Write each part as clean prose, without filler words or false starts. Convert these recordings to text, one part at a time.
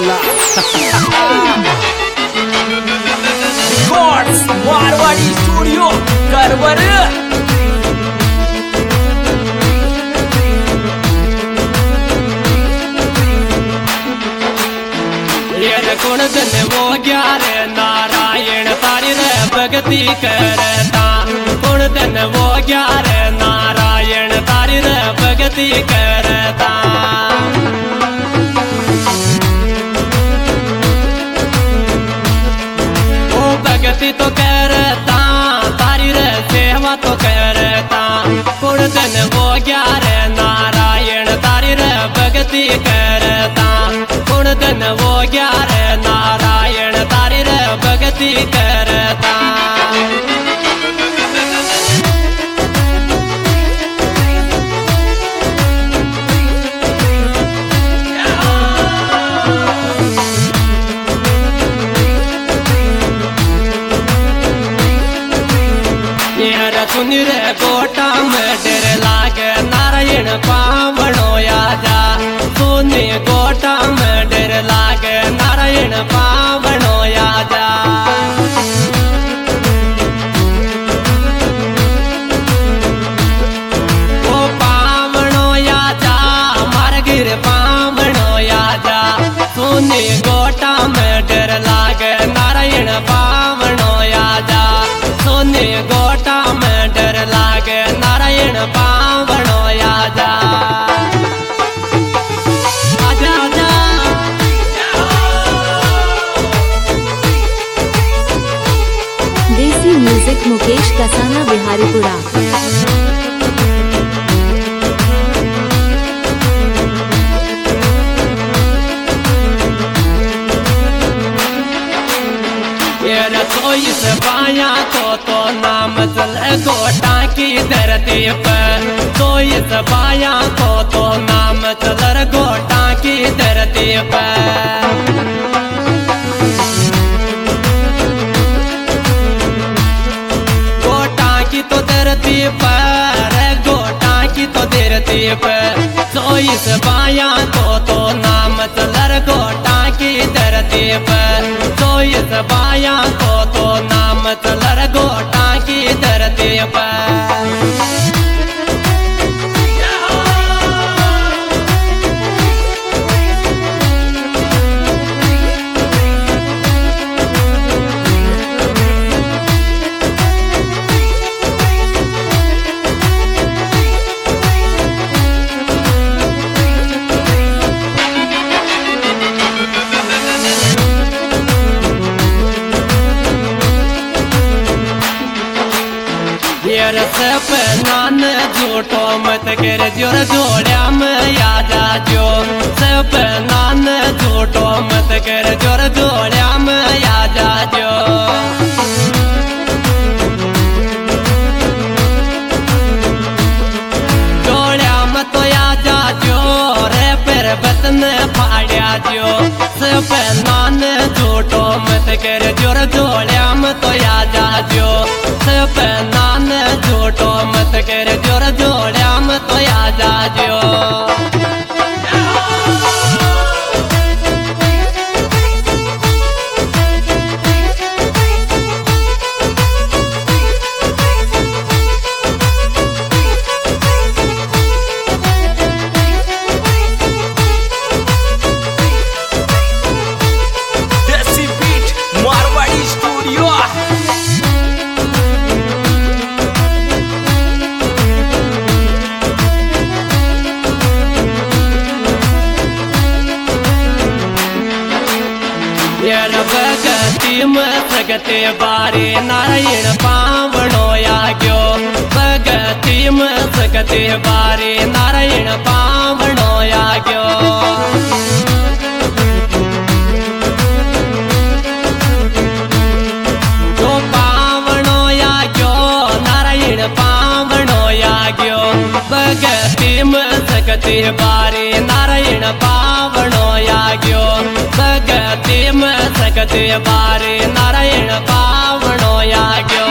बोला God's Marwari studio Karwar गुण दिन वो ग्यार नारायण तारी रे भगती करता गुण दिन वो ग्यार नारायण तारी रे भगती करता वो भगती तो करता तारी रे सेवा तो करता गुण दिन वो ग्यार नारायण तारी रे भगती करता गुण दिन वो ग्यार नारायण तारी रे भगती करता सुन रे गोटा में डर लागे नारायण पावनो आजा सुन गोटा में डर लागे नारायण पावनो आजा ओ पावनो आजा मार गिर पावनो आजा सुन गोटा में डर लागे नारायण पावनो आजा सुन गोटा में डर लागे नारायण पावनो आजा आजा आजा देसी म्यूजिक मुकेश कसाना बिहारीपुरा। इस पाया तो नाम चले गोटा की धरती पर तो इस पाया तो नाम चल गोटा की धरती पर गोटा की तो धरती पर गोटा की तो धरती पर तो इस पाया तो नाम चल गोटा की धरती पर तो इस पाया तो नाम चल गोटा की धरती पर सपनान झूठो मत कर जोर जोड़िया में याद जो सपनान झूठो मत कर जोर जोड़िया में याद जो जोड़िया में तो याद जो रे पर बतन फाड़िया जो सपनान झूठो मत कर जोर जोड़िया में तो याद जो सपनान झूठो मत कर जोर जोड़िया में तो याद जो देसी बीट मारवाड़ी स्टूडियो भगती में सगते बारे नारायण पावनो आग्यो भगती में सगते बारे नारायण पावनो आग्यो जो पावनो आग्यो नारायण पावनो आग्यो भगती में सगते बारे नारायण पावनो आग्यो भगती में सकते बारे नारायण पावनो आग्यो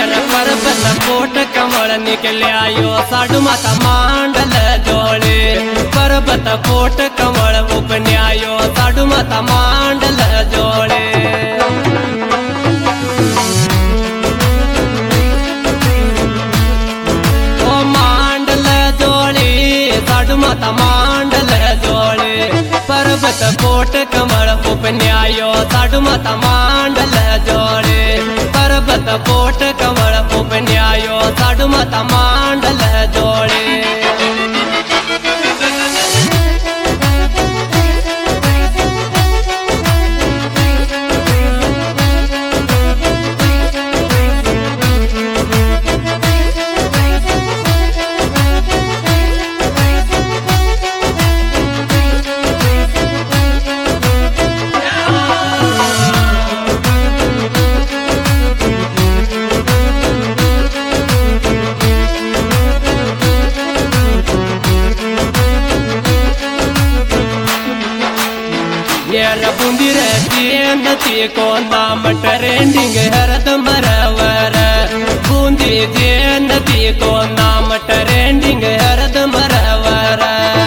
मेरा पर्वत कोट कमल निकलिया यो साडू माता मांडल जोड़े पर्वत कोट कमल उपन्यायो साडू माता मांडल जोड़े ओ मांडल जोड़े साडू माता मांडल जोड़े पर्वत कोट कमल उपन्यायो साडू माता मांडल जोड़े पर्वत कोट कमल उपन्यायो साडू माता मांडल जोड़े बूंदी रहती नती को नाम ट्रेंडिंग हरद मरवर बूंदी जे नदी को नाम ट्रेंडिंग हरद मरवर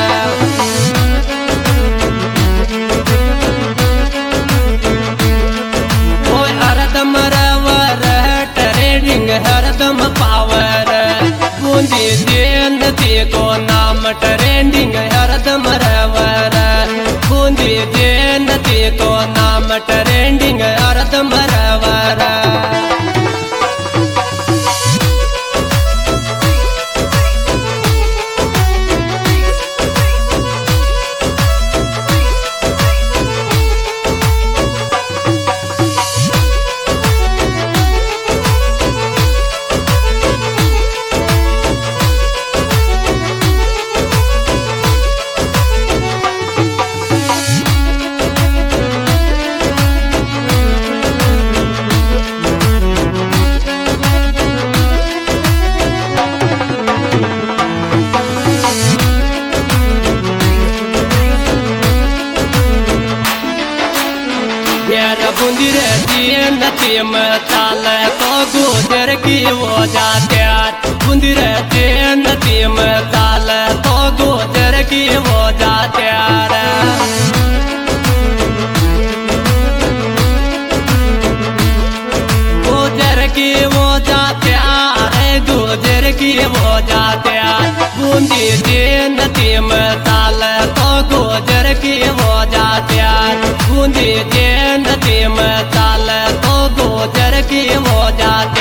ओ हरद मरवर ट्रेंडिंग हरदम पावर बूंदी जे नदी को नाम ट्रेंडिंग हरद मरवर बूंदी जे नदी को नाम ट्रेंडिंग अर्ध मरवर बूंदी रहती नदी में चाल तो गुजर की वो जाते बूंदी रहती नदी में चाल तो गुजर की वो जाते गुजर की वो जाते गुजर की वो जाते बूंदी जी नदी में चाल तो गुजर की वो जाते बूंदी जी नदी में चाल तो गुजर की वो जाते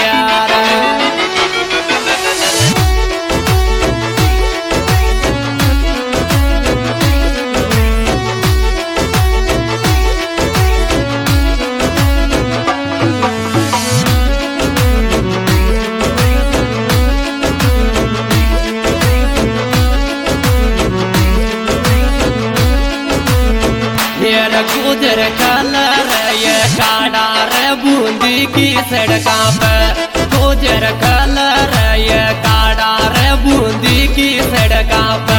गुजर कलर ये काड़ा रे बूंदी की सड़का पे गुजर कलर ये काड़ा रे बूंदी की सड़का पे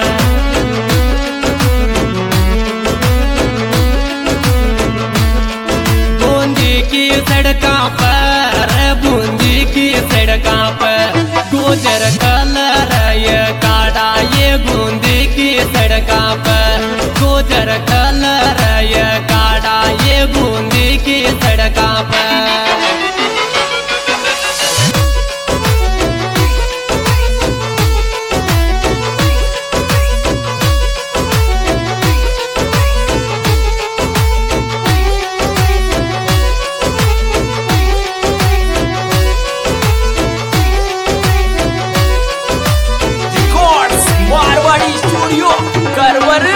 बूंदी की सड़का पर बूंदी की सड़का पे गुजर कलर ये काड़ा ये बूंदी की सड़का पे गुजर कलर ये काड़ा ये बूंदी की सड़का पे मारवाड़ी स्टूडियो करवर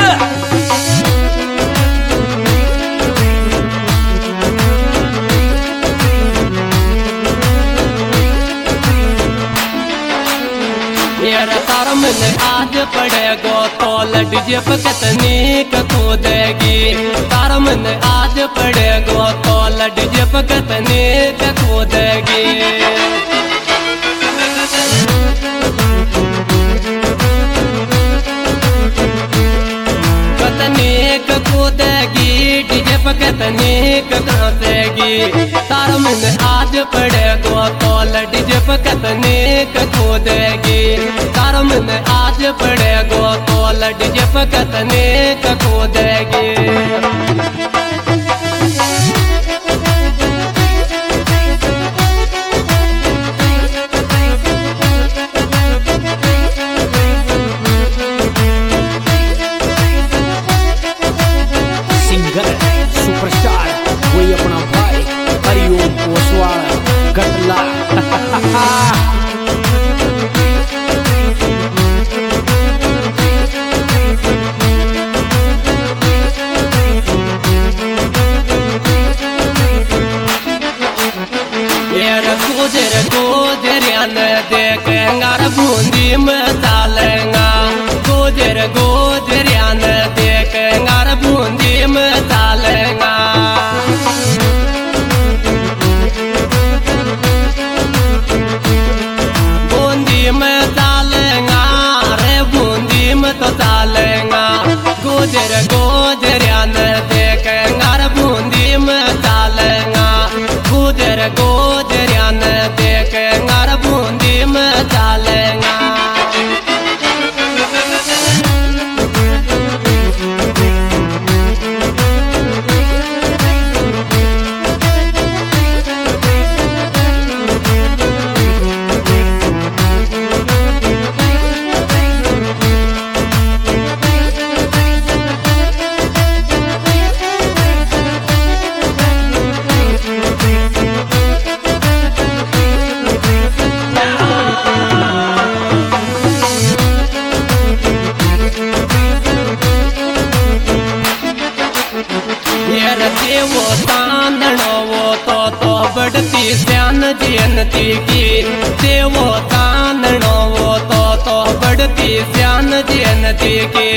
तारम ने आज पड़ेगो तो लडजे पकतनी कूदेगी तारम ने आज पड़ेगो तो लडजे पकतनी कूदेगी कतनीक कूदेगी डीजे पकतनीक कांसेगी तारम ने आज पड़ेगो तो लड पकतने कूदेगी तारा मन आज पड़ेगो तो लड़के पकतने कूदेगी सिंगर सुपरस्टार वही अपना भाई हरिओम ओसवाल कटला गोजरियान देखेंगा बूंदी में डालेंगा गोजरियान देखेंगा बूंदी में डालेंगा बूंदी में डालेंगा रे बूंदी में तो डालेंगा गोजरियान देखेंगा बूंदी में डालेंगा गोजरियान देखेंगा बूंदी में डालेंगा वो तांदनो वो तो बढ़ती स्यान जयंती की देवो तांदनो वो तो बढ़ती स्यान जयंती की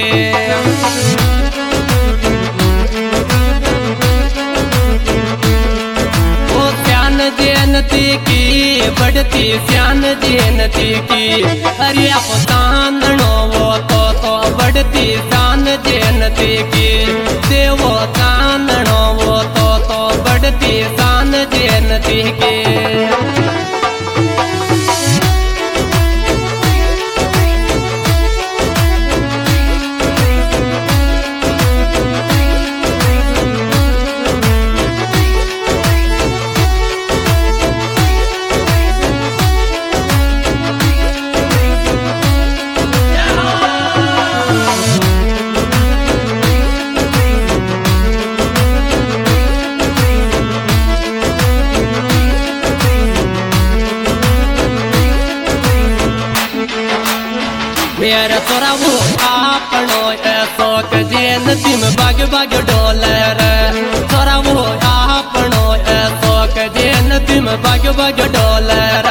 वो स्यान जयंती की बढ़ती स्यान जयंती की अरे आप तांदनो वो तो बढ़ती स्यान जयंती की देवो तांदनो वो तो बढ़ती शान जयंती के मेरा तोरा वो आपनो ऐसो कजेन तिम बाग बाग डॉलर तोरा वो आपनो ऐसो कजेन तिम बाग बाग डॉलर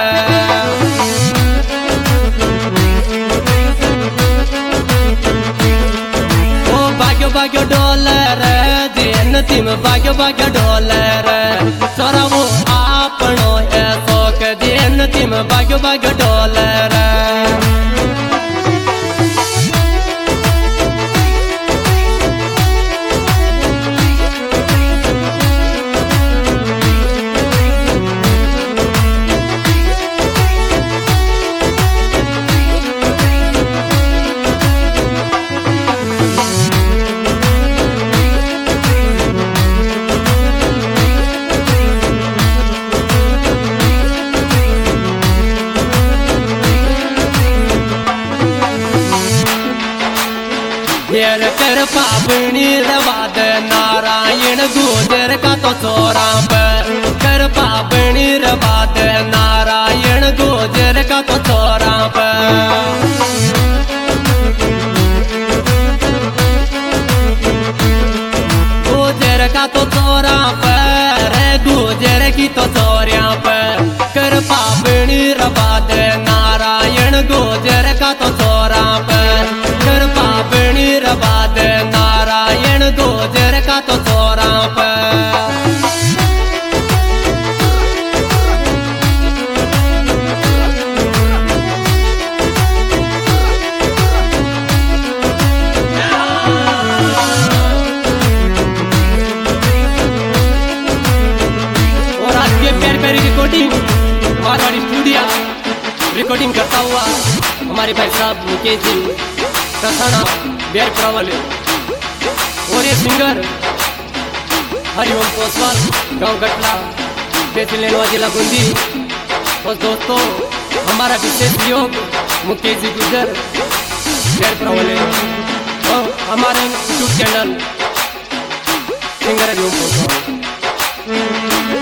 ओ बाग बाग डॉलर जेन तिम बाग बाग डॉलर तोरा वो आपनो ऐसो कजेन तिम बाग बाग डॉलर कर पापनी रवाद नारायण गुजर का तो चोरा कर पापनी रवाद नारायण गुजर का तो चोरा गुजर का तो चोरा पर गुजर की तो चोरिया पर कर पापनी रवाद नारायण गुजर का तो चोरा पर कर पापनी रवाद नारायण गुजर का तो चोरा पर और आज के प्यार प्यारी रिकॉर्डिंग मारवाड़ी स्टूडियो रिकॉर्डिंग करता हुआ हमारे भाई साहब मुकेश जी कसाना बेरपुरा वाले और ये सिंगर हरिओम पोसवाल गांव गटला बेचलेनवा जिला बूंदी। और दोस्तों हमारा विशेष सहयोग मुकेश जी गुजर बेरपुरा वाले और हमारे YouTube channel singer Hariom Poswal.